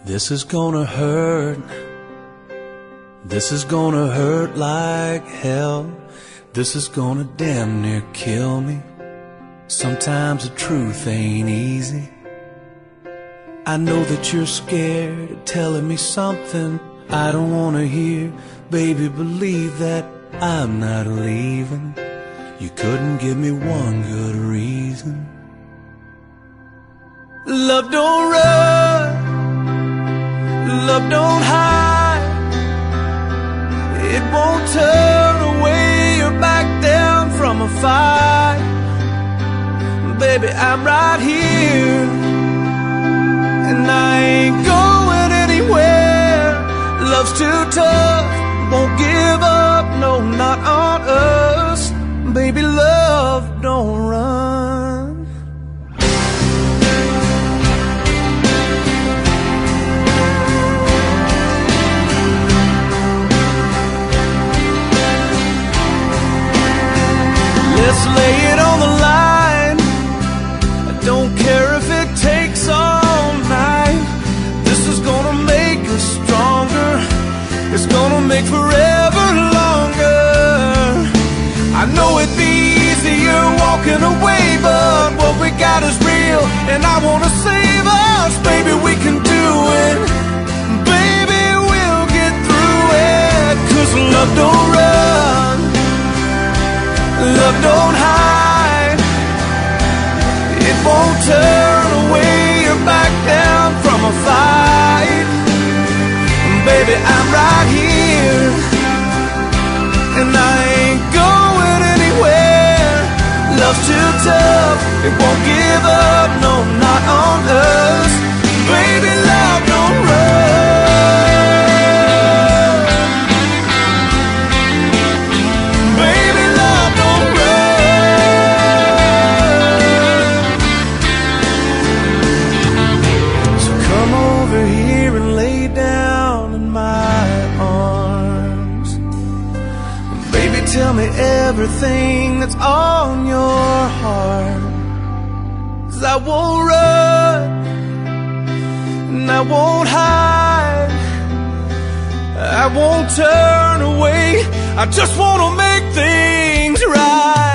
This is gonna hurt. This is gonna hurt like hell. This is gonna damn near kill me. Sometimes the truth ain't easy. I know that you're scared of telling me something I don't wanna hear. Baby, believe that I'm not leaving. You couldn't give me one good reason. Love don't run, love don't hide. It won't turn away or back down from a fight. Baby, I'm right here, and I ain't going anywhere. Love's too tough, won't give up, no, not on us. Baby, love don't run. Let's lay it on the line. I don't care if it takes all night. This is gonna make us stronger. It's gonna make forever longer. I know it'd be easier walking away, but what we got is real, and I wanna save us. Baby, we can do it. Baby, we'll get through it. 'Cause love don't run, love don't hide. It won't turn away or back down from a fight. Baby, I'm right here, and I ain't going anywhere. Love's too tough, it won't give up, no, not on us. Baby, love don't run. Baby, love don't run. So come over here and lay down in my arms. Baby, tell me everything that's on your heart. 'Cause I won't run, and I won't hide. I won't turn away. I just wanna make things right.